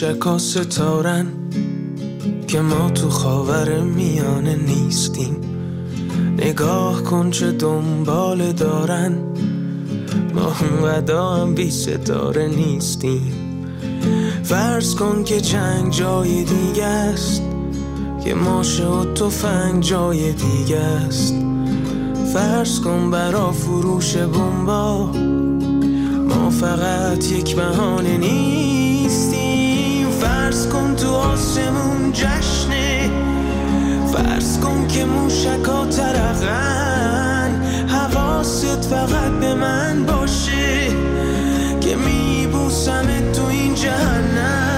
موشکا ستارن که ما تو خاور میانه نیستیم. نگاه کن چه دنبال دارن، ما اونقدر هم بی ستاره نیستیم. فرض کن که جنگ جای دیگه است، که ماشه و تفنگ جای دیگه است. فرض کن برا فروش بمبا ما فقط یک بهانه نیستیم. فرض کن تو آسمون جشنه، فرض کن که موشکا ترقن. حواست فقط به من باشه که میبوسمت تو این جهنم.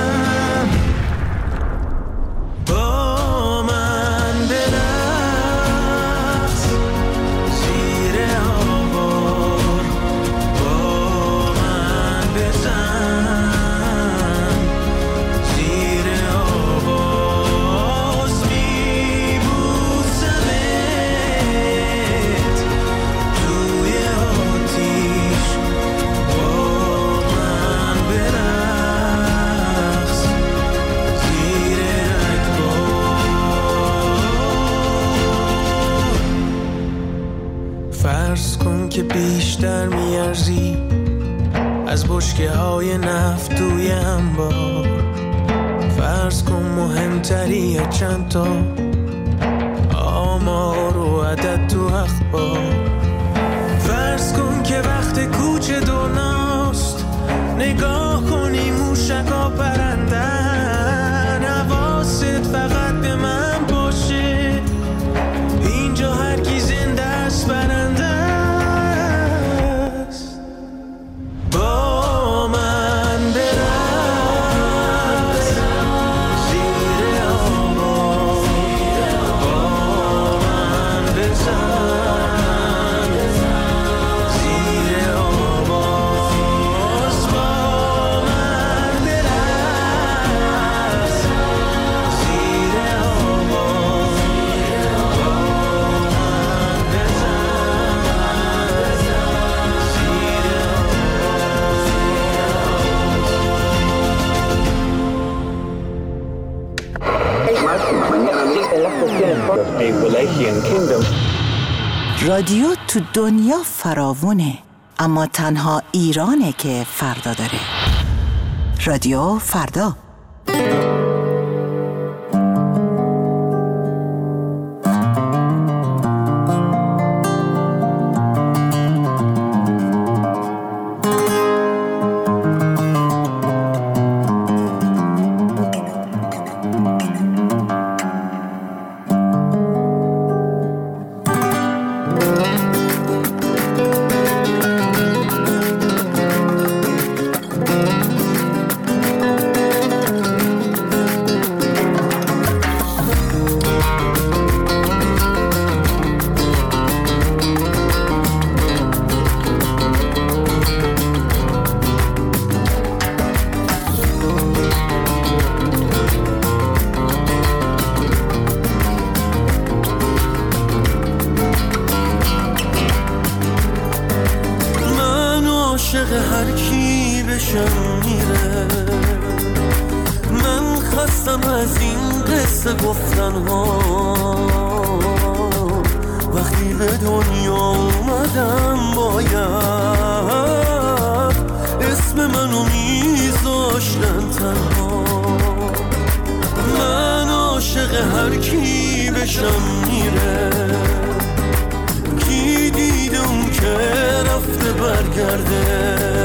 با من برقص زیر آوار، با من بزن زیر آواز. میبوسمت توی آتیش، با من برقص زیر اکبار. فرض کن که بیشتر میارزی از بشکه های نفت توی انبار. فرض کن مهمتری چند تا آمار و عدد تو اخبار. فرض کن که وقت کوچ دنیاست، نگاه کنی موشکا پرندن. حواست فقط به من باشه، اینجا هر کی زنده است برنده است. با من برقص زیر آوار، با من بزن زیر آواز. با من برقص زیر آوار، با من بزن رادیو تو دنیا فراوونه، اما تنها ایرانه که فردا داره. رادیو فردا. عاشق هر کی بشم میره. من خستم از این قصه گفتن ها، وقتی به دنیا اومدم باید اسم منو میذاشتن تنها. من عاشق هر کی بشم میره، کی دیده اون که رفته برگرده.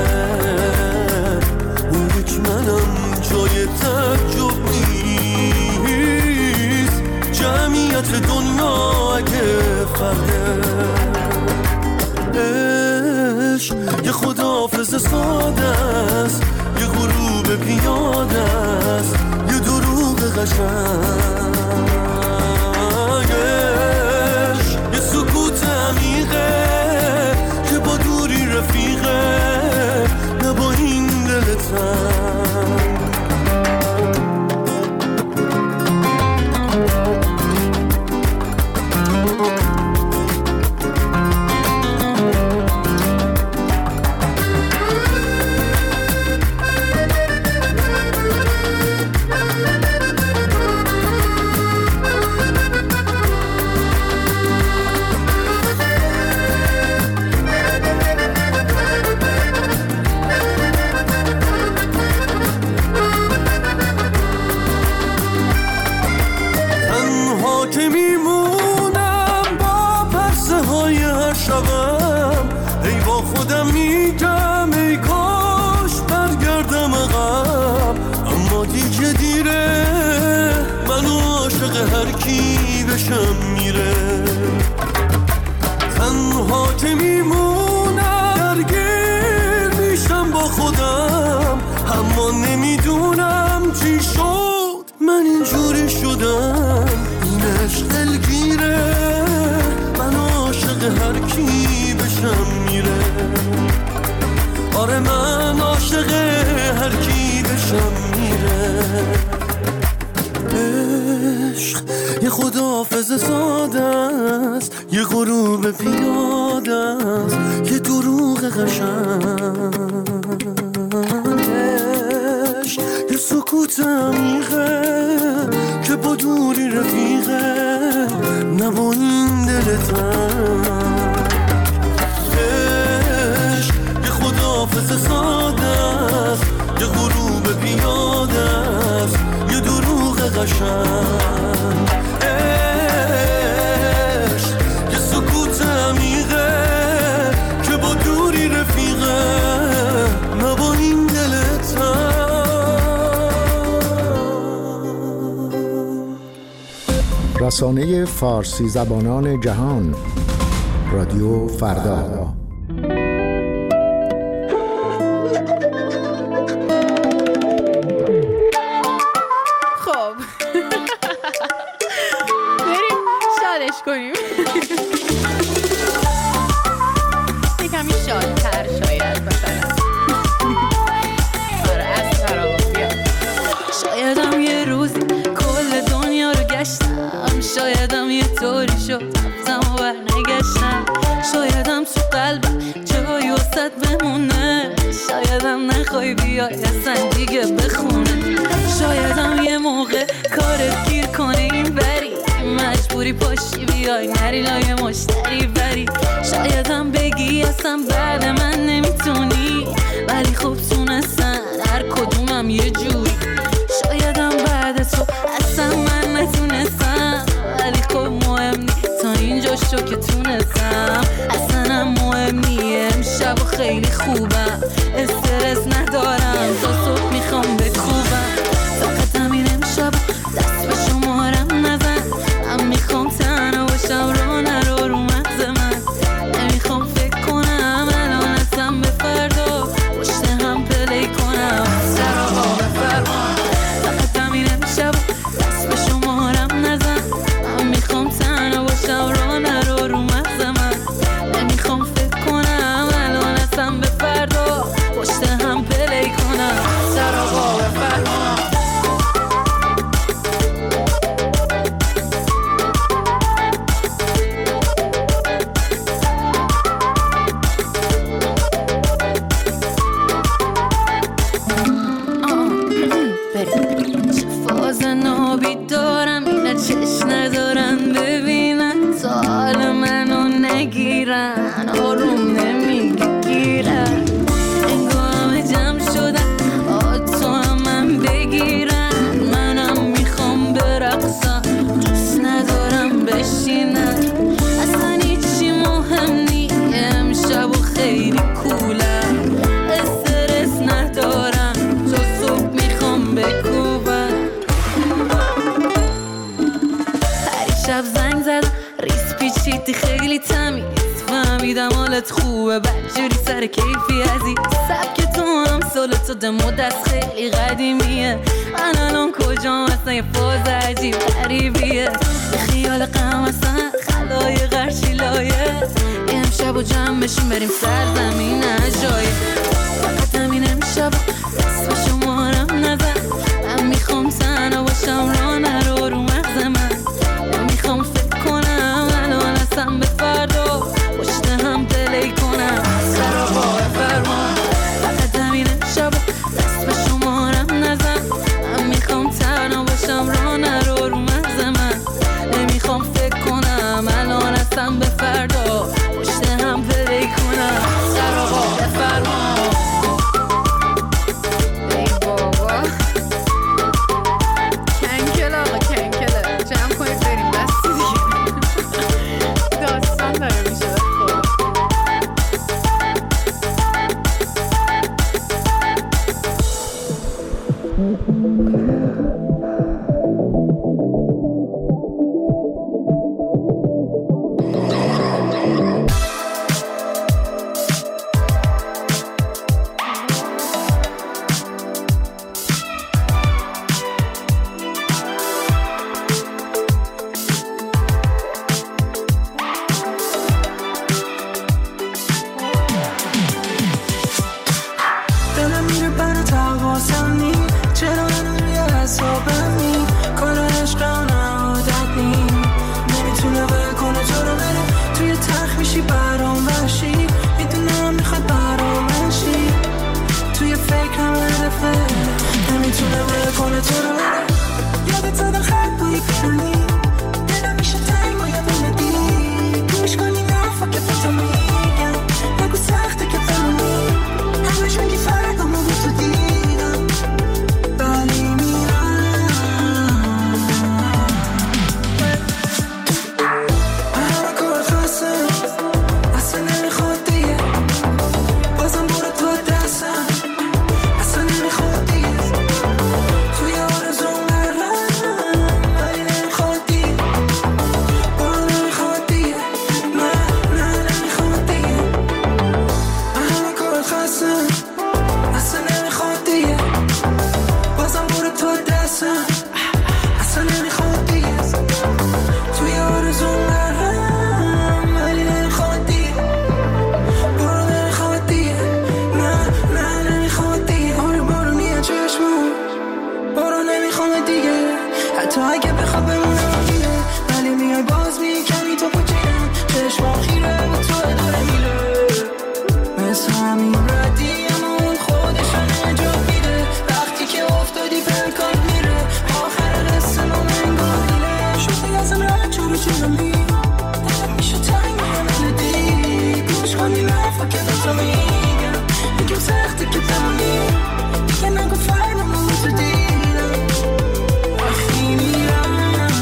اون یک منم جای تعجب نیست، جمعیت دنیا اگه فرده. عشق یه خداحافظ ساده است، یه غروب پیاده است، یه دروغ قشنگ. یه سکوت عمیقه که با دوری رفیقه، نه با این دل تنگ. شبم ای با خودم میگم ای کاش برگردم عقب، اما دیگه دیره من عاشق هر کی بشم میره. تنها که میمونم درگیر میشم با خودم، اما نمیدونم چی شد من اینجوری شدم. این عشق دلگیره من عاشق هر کی بشم میره. آره من عاشق هر کی بشم میره. عشق یه خداحافظ ساده است، یه غروب پیاده است، یه دروغ قشنگ. عشق یه سکوت عمیقه که با دوری رفیقه، نه با این دل تنگ. عشق یه خداحافظ ساده است، یه غروب پیاده است، یه دروغ قشنگ. عشق یه سکوت عمیقه که با دوری رفیقه، نه با این دل تنگ. رسانه فارسی زبانان جهان، رادیو فردا. خب بریم شادش کنیم یه کمی شادتر شاید مثلا. آره از فرابیا. شایدم یه روزی کل دنیا رو گشتم، شایدم یه طوری شد رفتم و برنگشتم، شایدم تو قلبم جایی وسط بمونه، شایدم نخوای بیای اصلا دیگه بخونه، شایدم یه موقع کارت گیر کنه این بری، مجبوری پاشی بیای نری لای مشتری بری، شایدم بگی اصلا بعد من نمیتونی، ولی خب تونستن هر کدومم یه جوری، شایدم بعد تو اصلا من نتونستم، ولی خب مهم نی تا اینجا شو که تونستم، اصلا هم مهم نی امشب و خیلی خوبم، استرس ندارم تا صبح میخوام بکوبم، فقط همین امشب دست به شمارم نزن، من میخوام تنها باشم رو نرو رو مغز من، نمیخوام فکر کنم الان اصلا به فردا پشت هم پلی کنم سراغا به فرمان، فقط همین امشب دست به شمارم نزن، من میخوام تنها باشم رو نرو رو مغز من، نمیخوام فکر کنم الان اصلا به فردا پشت هم پلی کنم سراغا به فرمان. چه فاز نابی دارم اینا چشم ندارن ببینن، تا حال منو نگیرن آروم نمیگیرن، انگار همه جمع شدن تو هم من بگیرن، منم میخوام برقصم دوست ندارم بشینن، اصلا هیچی مهم نی امشب و خیلی کولم، استرس ندارم تا صبح میخوام بکوبم، پریشب زنگ زدم ریس پیچیدی خیلی تمیز، فهمیدم حالت خوبه بدجوری سر کیفی عزیز، سبک تو هم سال تو دمو دست خیلی قدیمیه، من الان کجام اصلا یه فاز عجیب غریبیه، یه خیال غم اصلا خلای غرشی لایه، امشب و جمع بشیم بریم سرزمین جایه، فقط همین امشب دست به شمارم نزن، من میخوام تنها باشم رو نرو رو مغز من، نمیخوام فکر کنم الان اصلا به فردا پشت هم پلی کنم سراغا فرمان، فقط همین امشب دست به شمارم نزن، من میخوام تنها باشم رو نرو رو مغز من، نمیخوام فکر کنم الان اصلا به فردا پشت هم پلی کنم سراغا فرمان. وحشی برام وحشی میدونم میخواد برام وحشی توی فکرم هدفه نمیتونه بکنه تو رو یادت زدم خط بایی پیرونی دلم میشه تنگ با یادم ندی گوش کنی نفا که تو میگم نگو سخته که بمونی همش میگی فردا ما تو دیدم ولی میرم همه کار خواستم اصلا نمیخواد دیگه بازم برو تو دستم اصلا نمیخواد دیگه توی آرزون برم ولی نمیخواد دیگه برو نمیخواد دیگه نه نمیخواد دیگه همه کار خواستم اصلا نمیخواد دیگه بازم برو تو دستم اصلا نمیخواد دیگه توی آرزون برم ولی نمیخواد دیگه برو نمیخواد دیگه نه نمیخواد دیگه برو نیه چشمم برو نمیخواد دیگه حتی اگه بخواب بمونم دیگه ولی میای باز میکنی تو پوچینم چشمم خیره و تو داره میره مثل همین ردی اما اون خودشو نجات میده وقتی که افتادی پلکات میره آخر قصه ما منگاه میره شدی ازم رد چورو چورمی میشه تنگ ندی گوش کنی نفا که تو میگم میگم سخته که بمونی دیگه نگو فردا ما تو دیدم وقتی میرم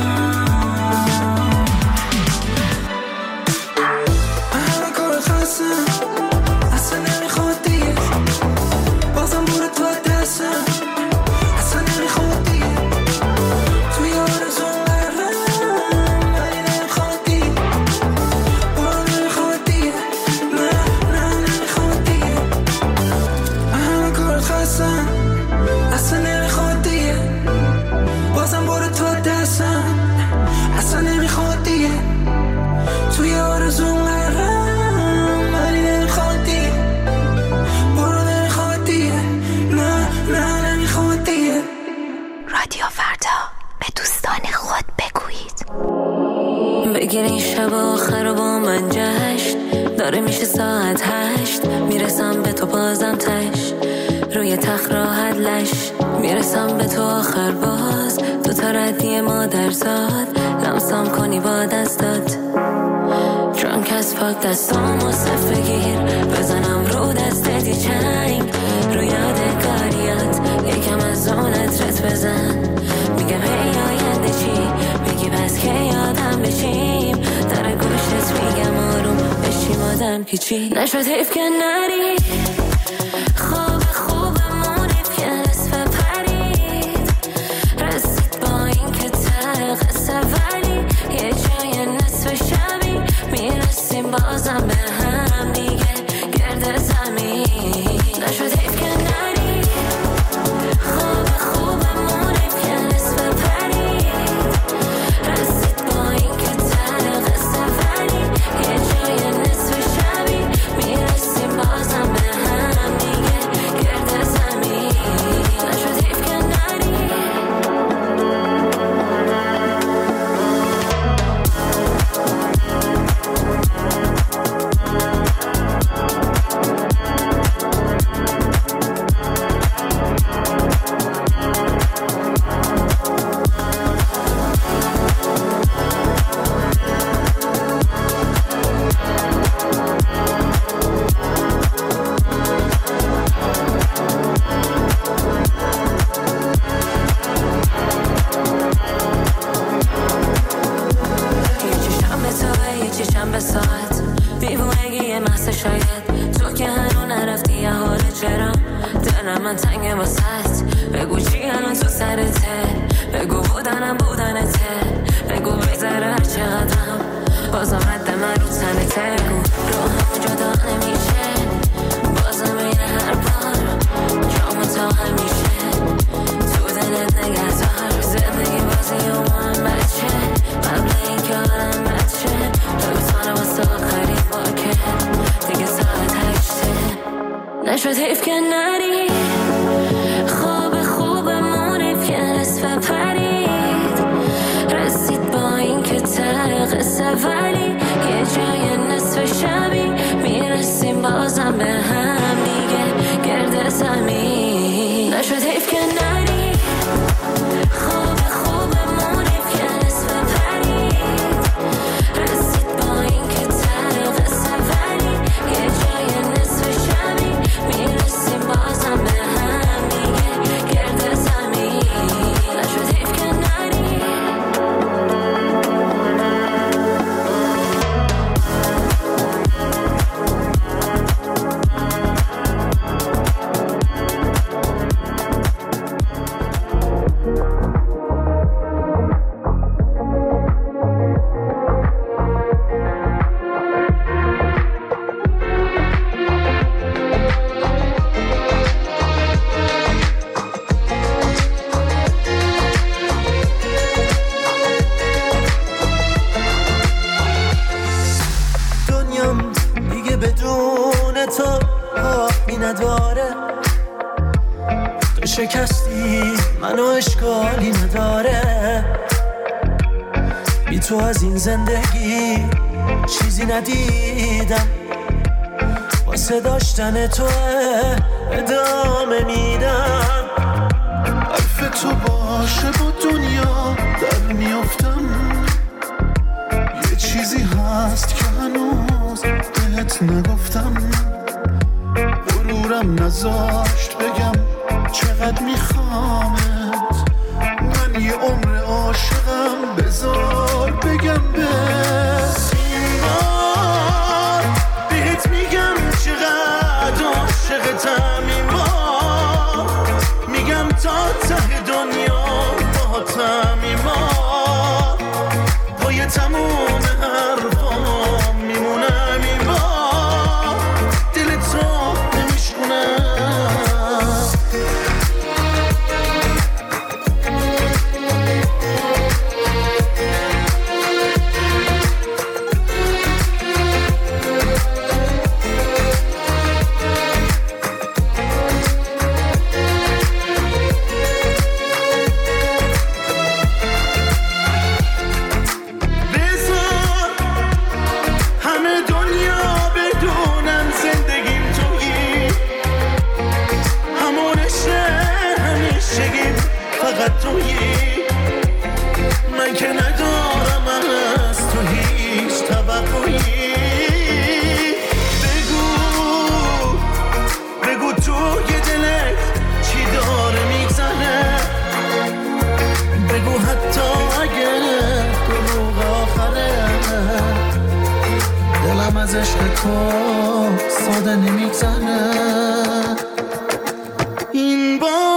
همه کار خواستم اصلا نمیخواد دیگه بازم برو تو دستم اصلا نمیخواد دیگه توی آرزون برم ولی نمیخواد دیگه برو نمیخواد دیگه نه نمیخواد دیگه همه کار خواستم اصلا نمیخواد دیگه بازم برو تو دستم اصلا نمیخواد دیگه توی آرزون برم ولی نمیخواد دیگه برو نمیخواد دیگه نه نمیخواد دیگه رادیو فردا به دوستان خود بگویید بگیر این شب آخر رو با من جشن داره میشه ساعت 8 میرسم به تو بازم تش روی تخت راحت لش میرسم به تو آخر باز دو تا ردی مادرزاد لمسم کنی با دستات Drunk as fuck دستامو صف بگیر بزنم رو دستتی چنگ رو یادگاریات یکم از اون عطرت بزن میگم هی آینده چی میگی بس که یادم بشیم در گوشت میگم آروم بشیم آدم پیچی نشد حیف که نری خواب خوبمونی که نصف پرید رسید با این که ته قصه ولی یه جای نصف شبی میرسیم بازم به هم دیگه گرد زمین نشد حیف که نری خواب خوبمونی که نصف پرید رسید با این که ته قصه ولی یه جای نصف شبی میرسیم بازم به هم دیگه گرد زمین نشد حیف که نری چشم به ساعت دیوونگی محض شاید تو که هنو نرفتی یه حال چرا دلم من تنگ واسط بگو چی الان تو سرته بگو بودنته بگو بگذره هر چقدرم بازم رد من رو تنته بگو رو هم جدا نمیشه بازم این هر بار جامو تا همیشه تو دلت نگهدار زندگی بازی و من بچه قبل این که آدم بچه روزانه واسه آخرین واکه دیگه ساعت 8 نشد حیف که نری خواب خوبمون که نصف پرید رسید با این که ته قصه ولی یه جای نصف شب بازم به هم دیگه گرد زمین نشد حیف که نری خواب خوبمون حیف که نصف پرید رسید با این که ته قصه ولی یه جای نصف شبی میرسیم بازم به هم دیگه گرد زمین نشد حیف که نری شکستی منو اشکالی نداره بی تو از این زندگی چیزی ندیدم واسه داشتن تو ادامه میدم حرف تو باشه با دنیا در میافتم یه چیزی هست که هنوز بهت نگفتم غرورم نذاشت بگم چقدر میخوامت من یه عمر عاشقم بذار بگم به این بار بهت میگم چقدر عاشقتم این بار میگم تا ته دنیا باهاتم این بار پای تموم حرفام میمونم این بار دل تو نمیشکنم من که ندارم از تو هیچ توقعی بگو تو یه دلت چی داره میگذره بگو حتی اگه دروغ آخره دلم از عشق تو ساده نمیگذره این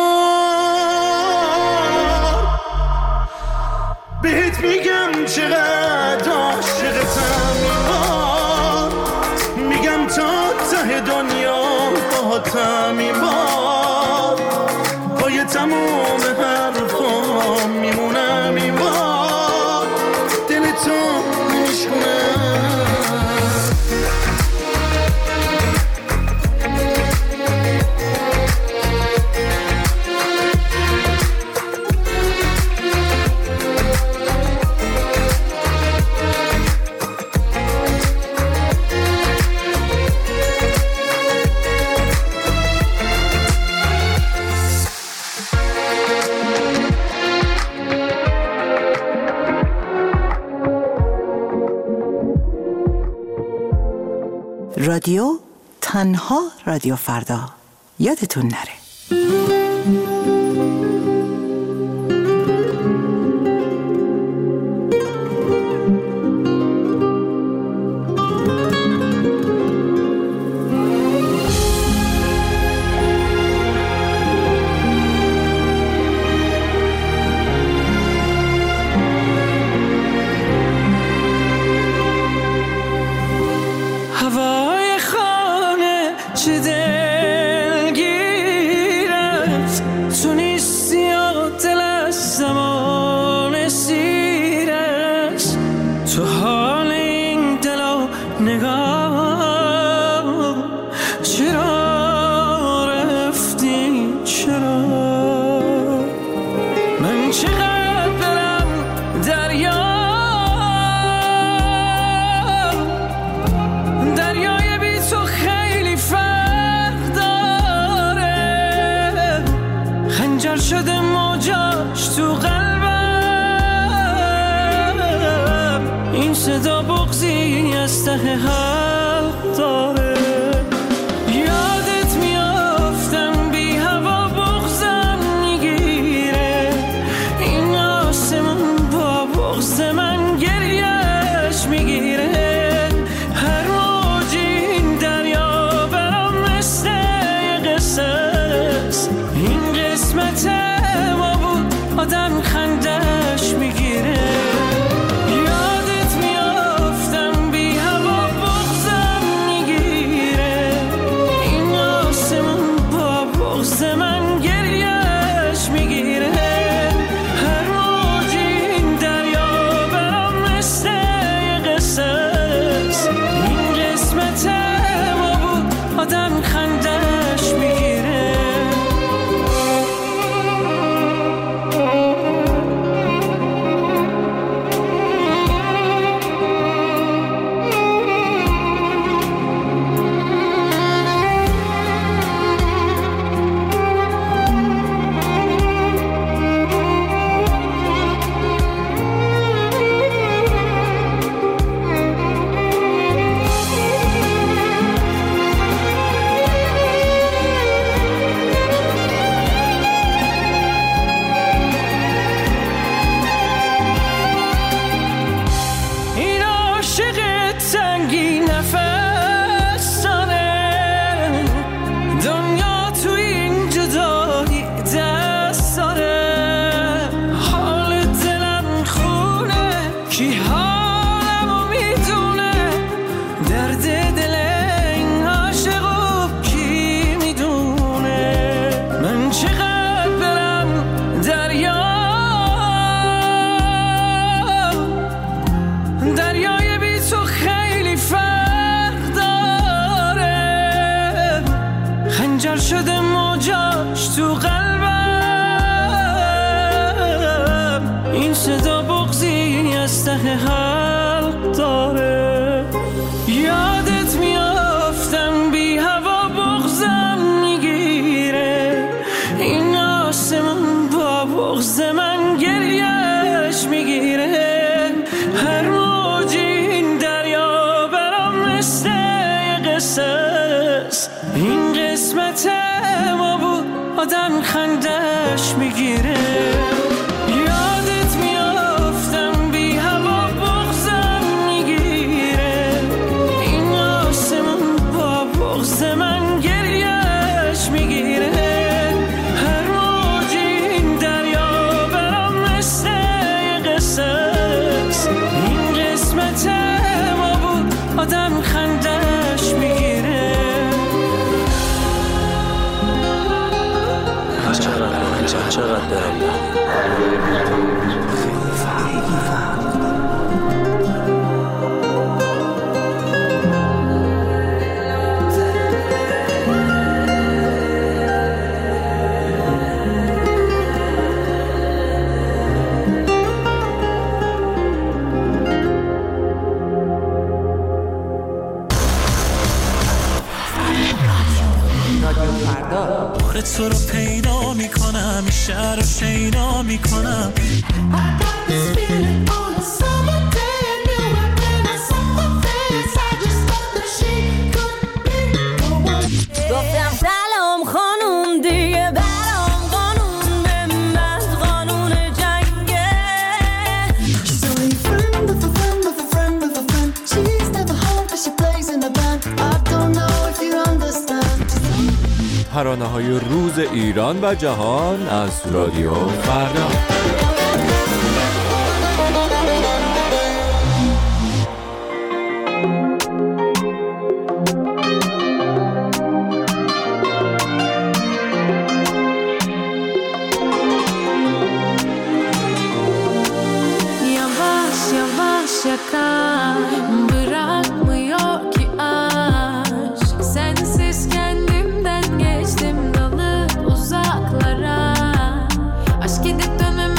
بهت میگم چقدر عاشقتم این بار میگم تا ته دنیا باهاتم این بار پای تموم حرفام میمونم این بار دل تو نمیشکنم رادیو تنها رادیو فردا یادتون نره. هوای خانه چه دلگیر است تو نیستی و دل از زمان سیر است تو حال این دل و نگاه چرا رفتی چرا من چقدر برم دریا دریای بی تو خیلی فرق ته حلق داره. یادت میافتم بی هوا بغضم میگیره، این آسمون با بغض من گریهش میگیره. هر موجی این دریا برام مثل قصه است، این قسمت ما بود آدم خندش میگیره. شده موجاش تو قلبم، این صدا بغضی از ته حلق داره. یادت میافتم بی هوا بغضم میگیره، این آسمون با بغض من گریهش میگیره. هر موجی این دریا برام مثل قصه است، این قسمت ما بود آدم خندش میگیره. یادت میافتم بی هوا بغضم میگیره، این آسمون با بغض من گریهش میگیره. هر موجی این دریا برام مثل قصه است، این قسمت ما بود آدم خندش میگیره. چقدر دارم تو رو پیدا میکنم، این شهر رو شیدا میکنم. گفتم سلام خانوم دیگه برام قانون به من قانون جنگه. She's only a friend of a friend of a friend of a friend. She's never home but she plays in a band. I don't know if you understand. ترانه‌های روز ایران و جهان از رادیو فردا. Yavaş yavaş yakar, bırakmıyor ki aşk. Sensiz kendimden geçtim dalıp uzaklara. Aşk gidip dönmem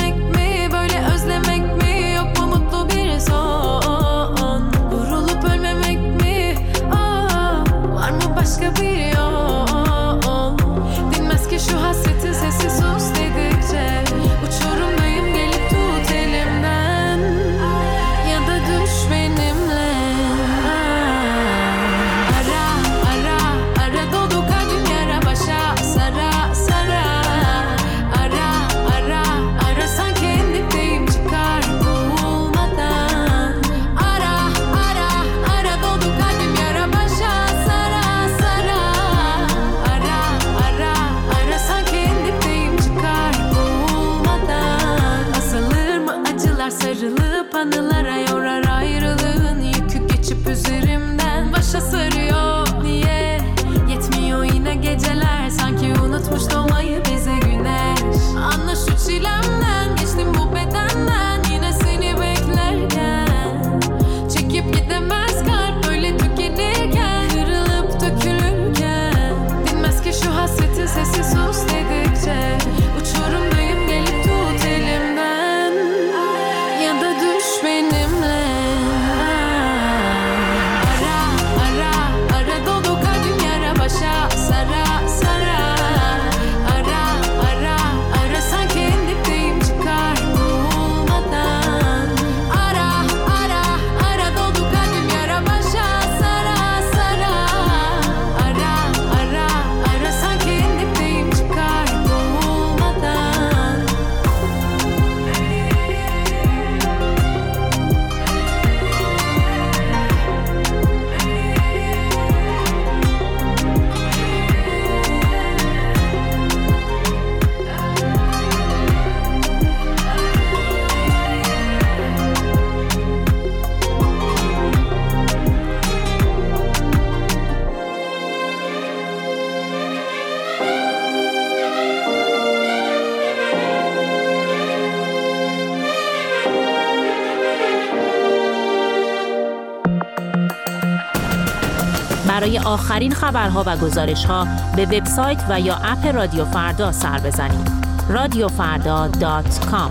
برای آخرین خبرها و گزارش‌ها به وبسایت و یا اپ رادیو فردا سر بزنید. radiofarda.com.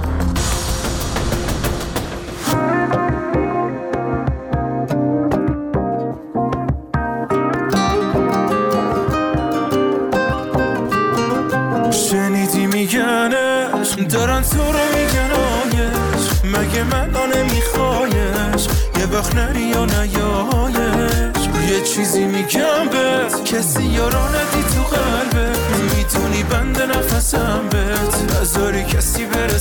شنیدی میگنش دارن تو رو میگنایش، مگه من آنه میخوایش، یه وقت نری یا نیایش. یه چیزی میگم بهت، کسی یارا ندی تو قلبت، میتونی بند نفسم بهت، نذاری کسی بره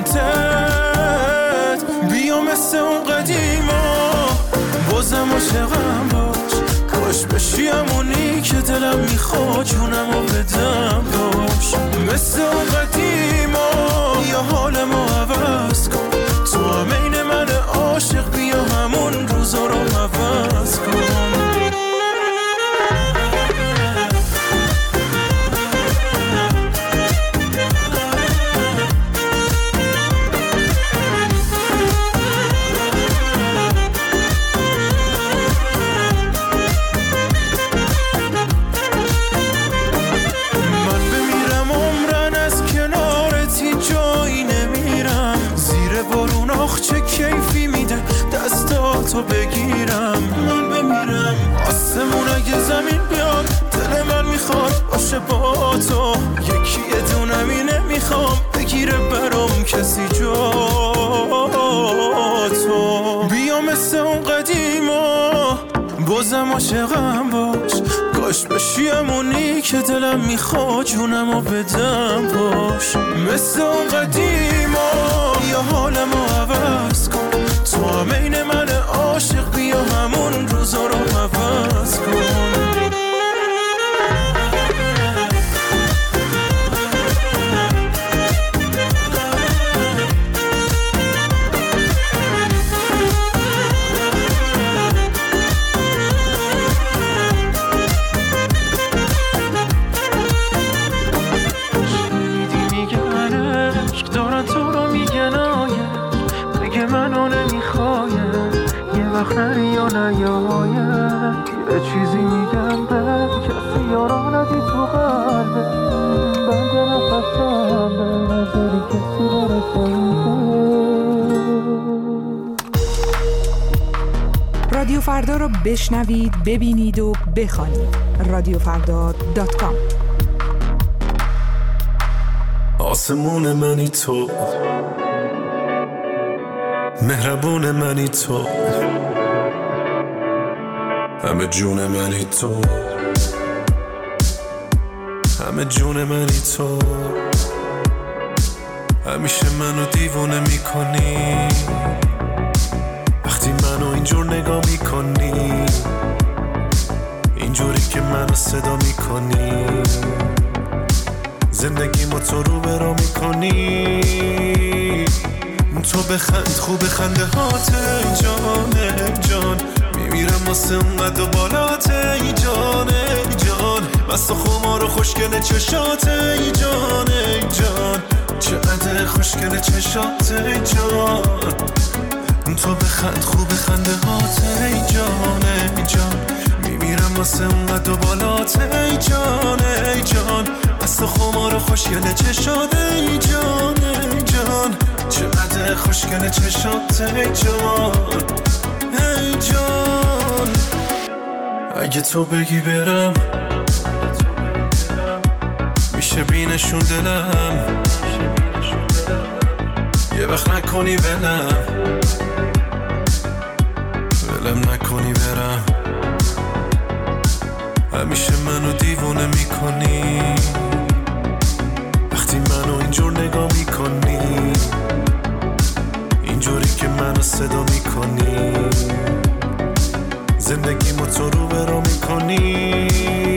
سمتت. بیا مثل اون قدیما بازم عاشقم باش، کاش بشی همونی که دلم میخواد جونمو بدم باش. مثل اون قدیما یا حال ما عوض کن، تو هم این من عاشق، بیا همون روزا رو عوض کن. چه کیفی میده دستاتو بگیرم، من بمیرم. آسمون اگه زمین بیاد دل من میخواد باشه با تو، یکی یه دونمی نمیخوام بگیره برام کسی جا تو. بیا مثل اون قدیما بازم عاشقم باش، کاش بشی همونی که دلم میخواد جونمو بدم باش. مثل اون قدیما یا حالمو عوض کن، تو هم این من عاشق، بیا همون روزا رو عوض کن. نری یا نیایه، یه چیزی میگم به کسی یارا ندی تو قلبه، بند نفسم به نظری کسی برسنده. رادیو فردا رو بشنوید، ببینید و بخوانید. radiofarda.com. آسمون منی تو، مهربون منی تو، همه جون منی تو، همه جون منی تو. همیشه منو دیوونه میکنی وقتی منو اینجور نگاه میکنی، اینجوری که منو صدا میکنی، زندگیمو تو رو برا میکنی. تو بخند خوب خنده هات ای جان ای جان، میمیرم واسه اونقد و بالات ای جان ای جان، مست و خمار و خوشگل چشات ای جان ای جان، چقدر خوشگل چشات ای جان. تو بخند خوب خنده هات ای جان ای جان، میمیرم واسه اونقد و بالات ای جان ای جان، مست و خمار و خوشگل چشات ای جان ای جان، چقدر خوشگل چشات ای جان ای جان. اگه تو بگی برم میشه بینشون دلم، یه وقت نکنی ولم نکنی برم، همیشه منو دیوونه میکنی وقتی منو اینجور نگاه میکنی، اینجوری که منو صدا میکنی، زندگیمو تو رو برا میکنی.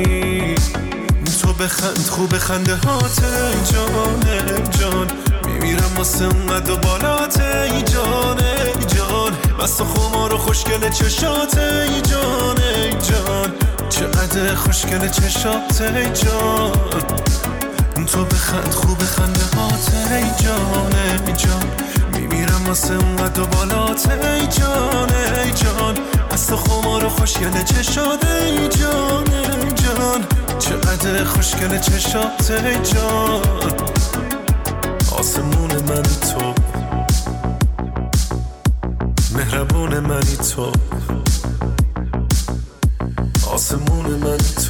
تو بخند خوب خنده هات ای جان ای جان، میمیرم واسه اونقد و بالات ای جان ای جان، مست و خمار و خوشگل چشات ای جان ای جان، چقدر خوشگل چشات ای جان. تو بخند خوب خنده هات ای جان ای جان، میمیرم واسه اونقد و بالات ای جان ای جان، مست و خمار و خوشگل چشات ای جان. قد خوشگل چشات ای جان، آسمون منی تو، مهربون منی تو، آسمون منی تو.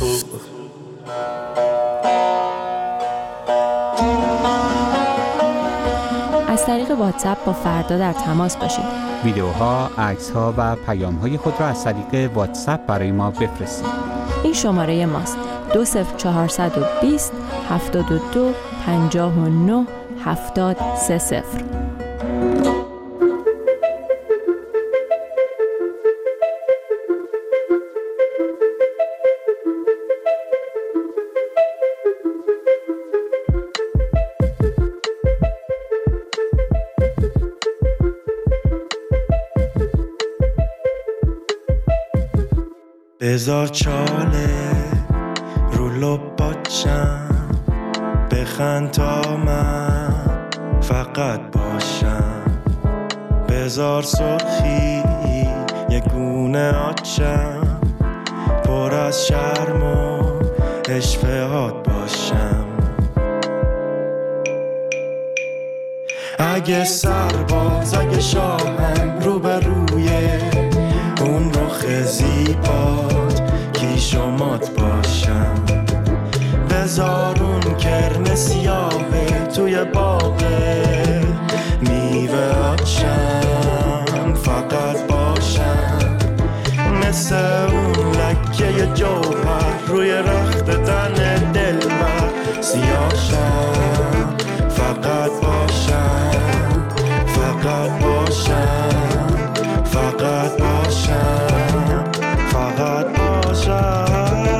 از طریق واتساپ با فردا در تماس باشید. ویدیوها، عکس‌ها و پیام‌های خود را از طریق واتساپ برای ما بفرستید. این شماره ماست: 20420 72 59 7030. بذار چاله رو لباتم، بخند تا من فقط باشم. بذار سرخی یه گونه آچم، پر از شرم و اشفهات باشم. اگه سرباز، اگه شاهم، رو به روی اون رخ زیبات کیشومات باشم. بذار اون کرم سیاهه توی باغه میوه آچم فقط باشم. مثل اون لکه جوهر روی رخت تن دلبر سیاهشم فقط باشم، فقط باشم، فقط باشم، فقط باشم.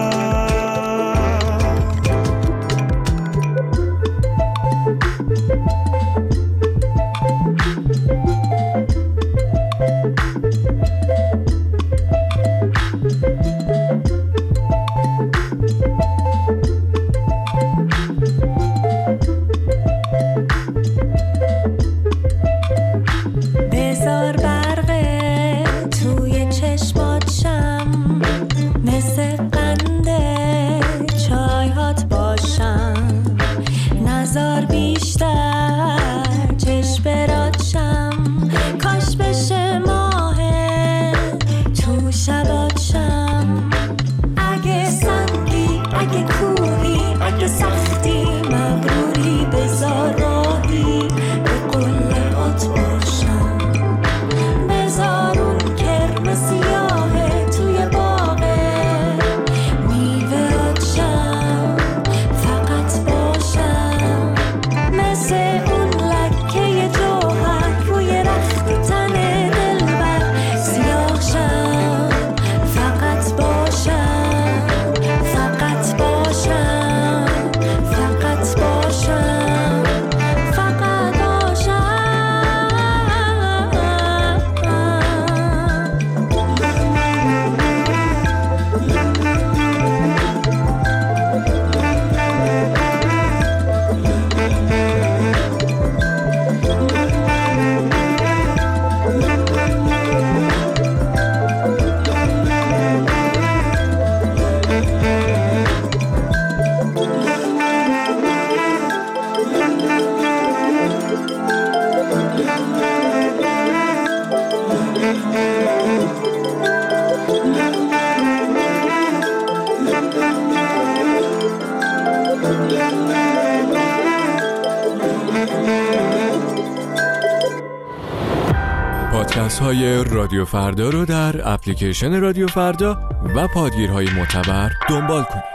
پادکست های رادیو فردا رو در اپلیکیشن رادیو فردا و پادگیرهای معتبر دنبال کنید.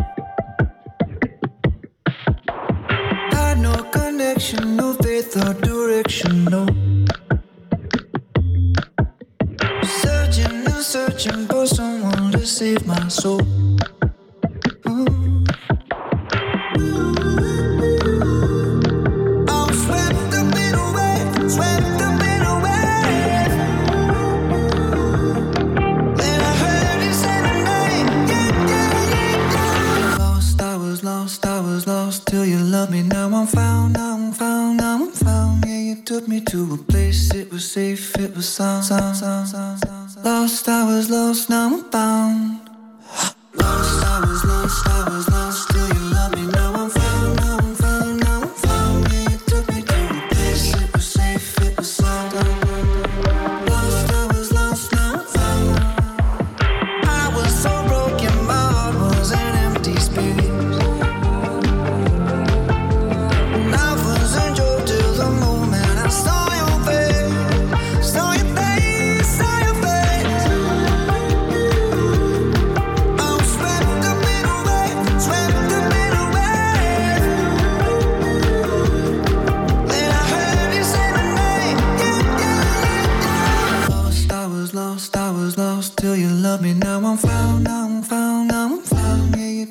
Till you love me, now I'm found, now I'm found, now I'm found. Yeah, you took me to a place, it was safe, it was sound. Lost, I was lost, now I'm found. Lost, I was lost, I was lost.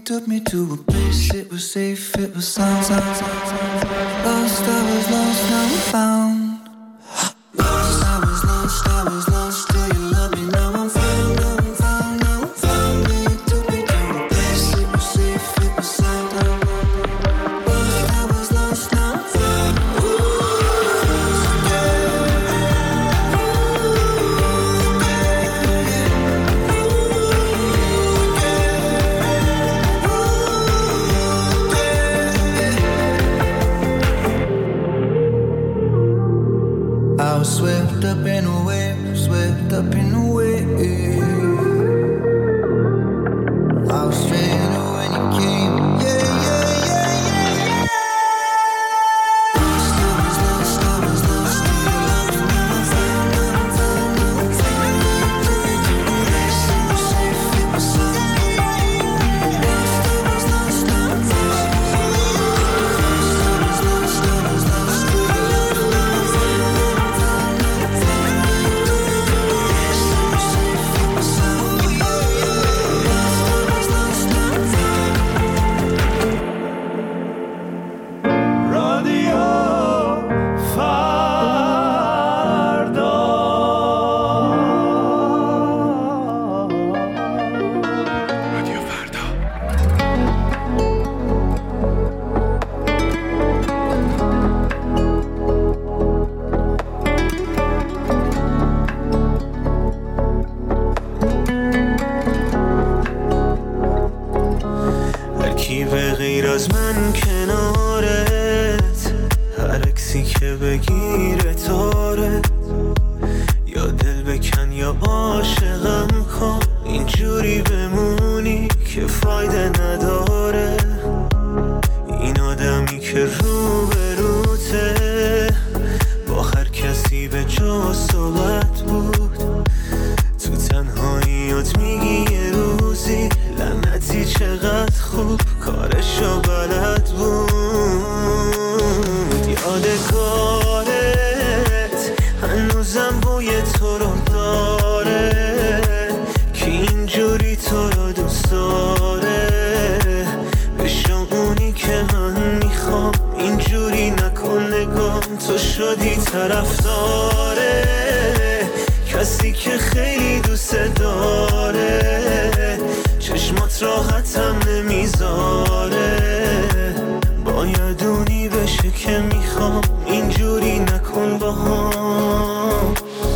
took me to a place, it was safe, it was sound. Lost, I was lost, now I'm found. Lost, I was lost, I was lost, till you love me, now I'm found, now I'm found, now I'm found. Yeah, you took me to a place, it was safe, it was sound. Lost, I was lost, now I'm found. I was swept up in a wave, swept up in a wave. I was straight when you came, yeah, yeah, yeah, yeah, yeah. Lost, I was lost, I was lost, till you love me, now I'm found, now I'm found, now I'm found. Took me to a place, it was safe, it was sound. Lost, I was lost, now I'm found. Lost, I was lost, I was lost, till you love me, now I'm found, now I'm found, now I'm found. Took me to a place, it was safe, it was sound. Lost, I was lost, now I'm found. رادیو فردا رادیو فردا هر کی به غیر از من کنارت، هر عکسی که بگیره تاره، یا دل بکن یا عاشقم کن، اینجوری بمونی که فایده نداره. این آدمی که روبروته با هر کسی به جا صحبت بود، تو تنهاییات میگی یه روزی لعنتی چقدر خوب کارشو بلد بود. یادگارت هنوزم بوی تو رو داره، که اینجوری تو رو دوست داره. بشو اونی که من میخوام، اینجوری نکن نگام، تو شدی طرفداره کسی که خیلی دوست داره. چشمات راحتم نمیذاره، باید اونی بشه که میخوام، اینجوری نکن با هم.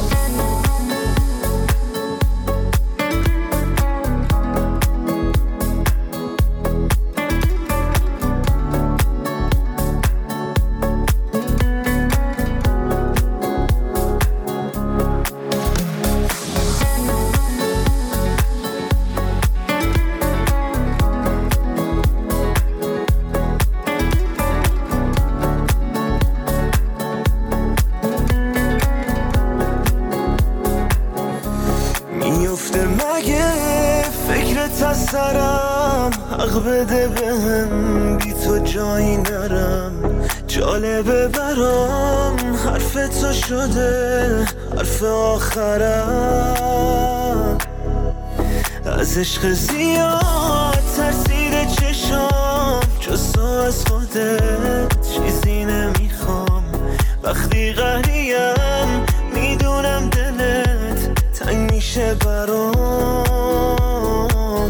میفته مگه فکرت از سرم، حق بده بهم بی تو جایی نرم. جالبه برام حرف تو شده حرف آخرم. از عشق زیاد ترسیده چشام، جز تو از خودت چیزی نمیخوام. وقتی قهریم میدونم دلت تنگ میشه برام.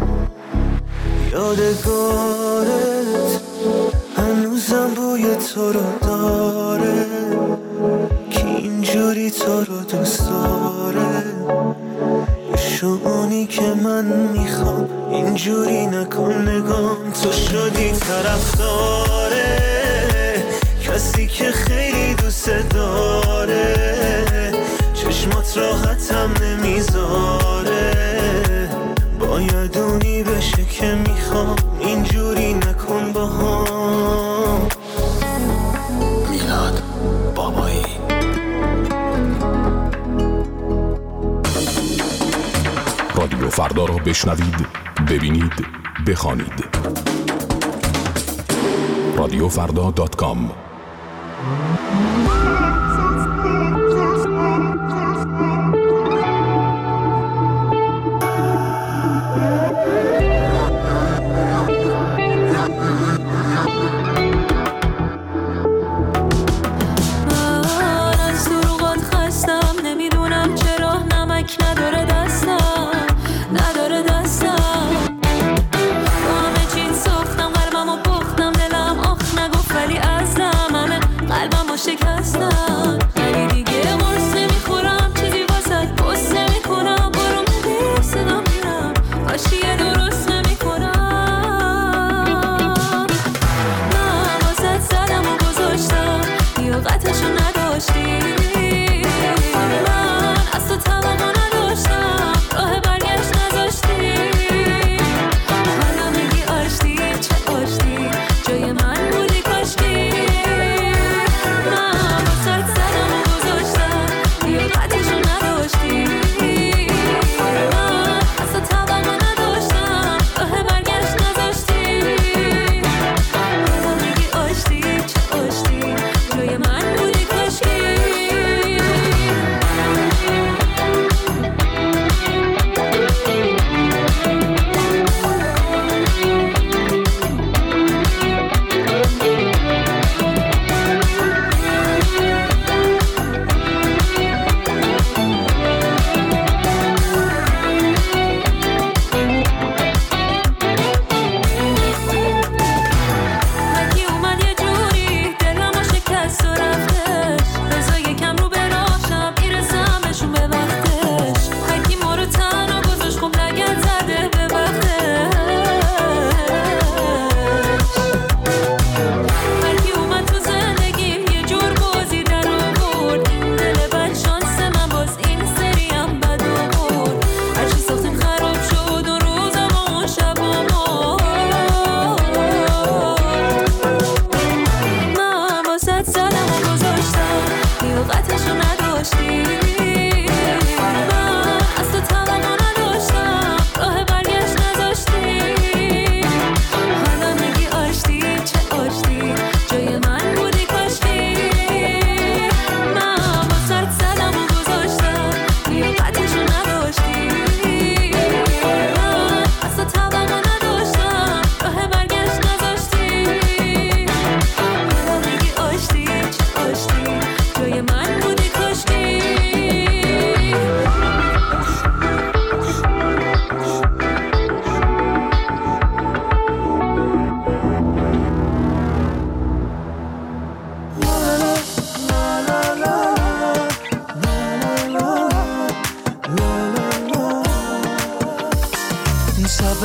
یادگارت هنوزم بوی تو رو داره، که اینجوری تو رو دوست داره. شونی که من میخوام، اینجوری نکن نگام، تو شدی طرفداره کسی که خیلی دوست داره. چشمات راحتم نمیذاره، باید اونی بشه که میخوام، اینجوری نکن با هم. میلاد بابایی. رادیو فردا را بشنوید، ببینید، بخوانید. radiofrda.com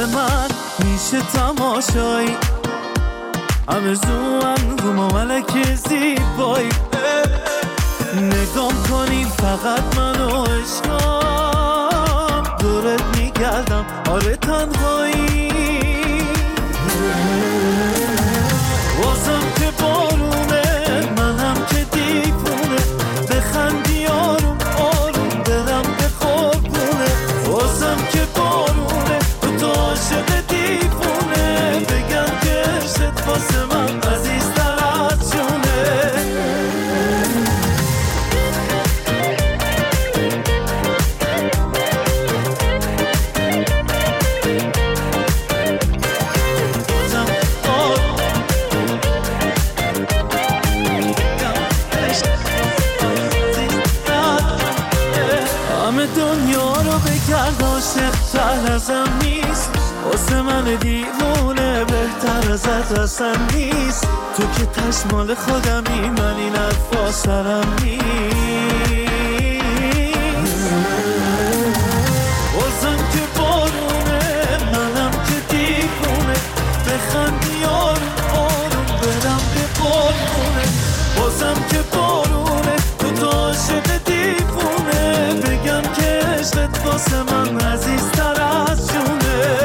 من میشه تماشایی ارزوان رو ما ملک زیبایی نگام کنی فقط منو عشقم دورت میگردم آره تنهایی واسم که بارونه منم که دیوونه بخندی آروم آروم دلم به قربونه واسم که بارونه تو عاشق دیوونه بگم که عشقت واسه من عزیزتر از جونه عاشق‌تر ازم نیست واسه من دیوونه بهتر ازت اصلا نیست تو که تشمال خودمی من این حرفا سرم نیست واسم که بارونه منم که دیوونه بخندی آروم آروم برم به قربونه واسم که بارونه تو عاشق دیوونه بگم که عشقت واسه من عزیزتر از جونه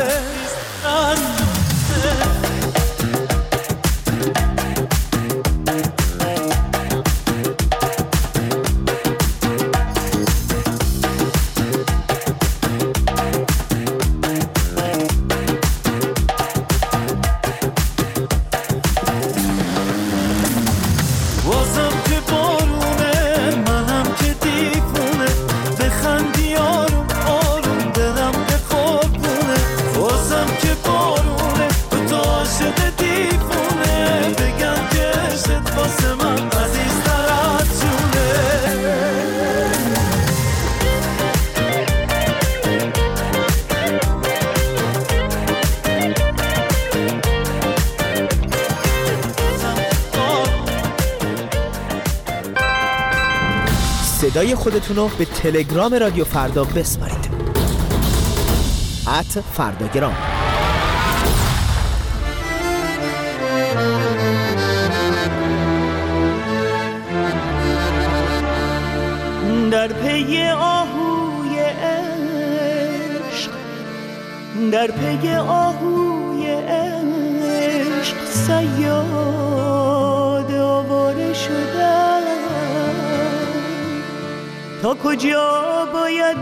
صدای خودتون رو به تلگرام رادیو فردا بسپارید @فرداگرام. در پی آهوی عشق در پی آهوی عشق صیاد آواره شدم تا کجا باید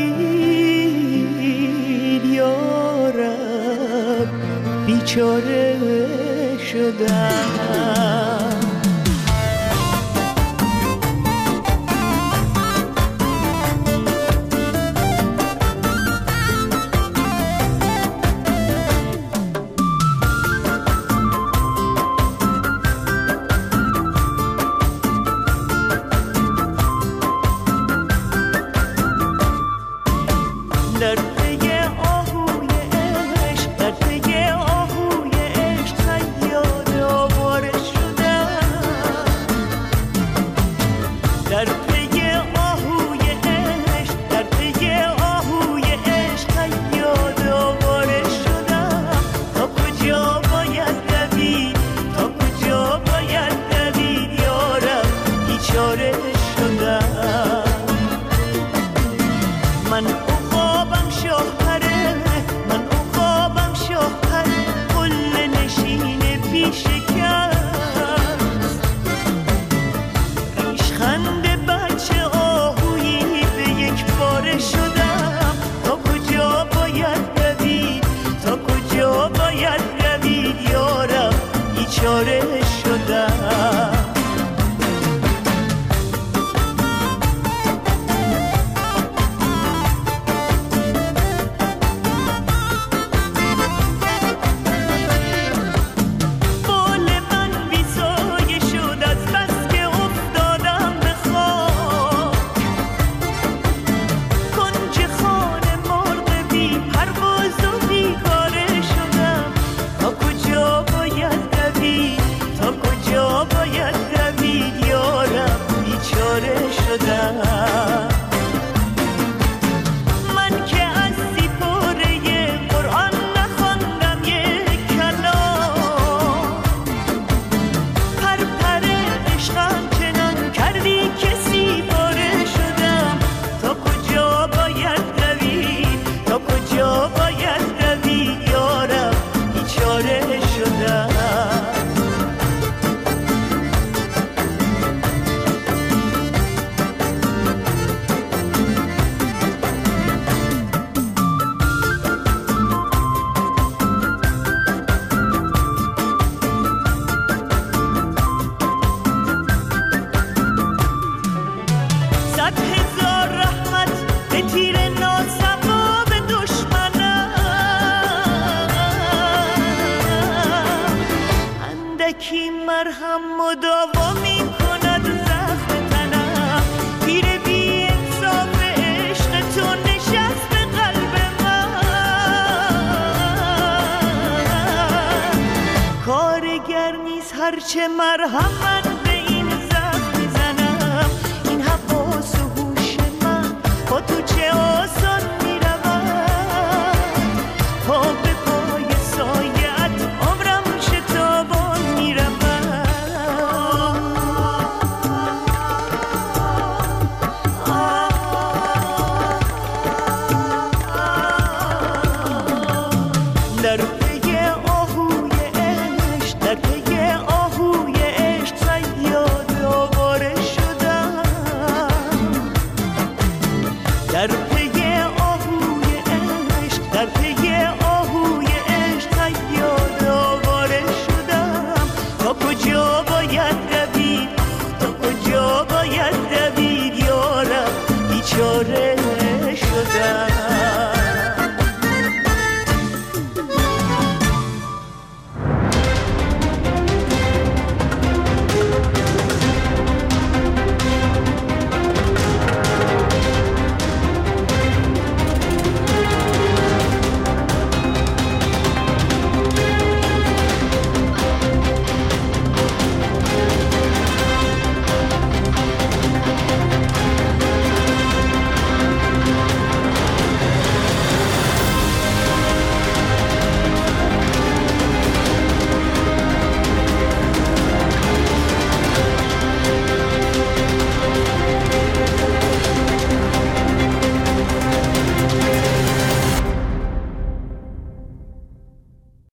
دوید یارب بیچاره شدم الکی مرهم مداوا می کند زخم تنم. پیر بی انصاف عشق تو نشست به قلب من. کارگر نیست هرچه مرهم من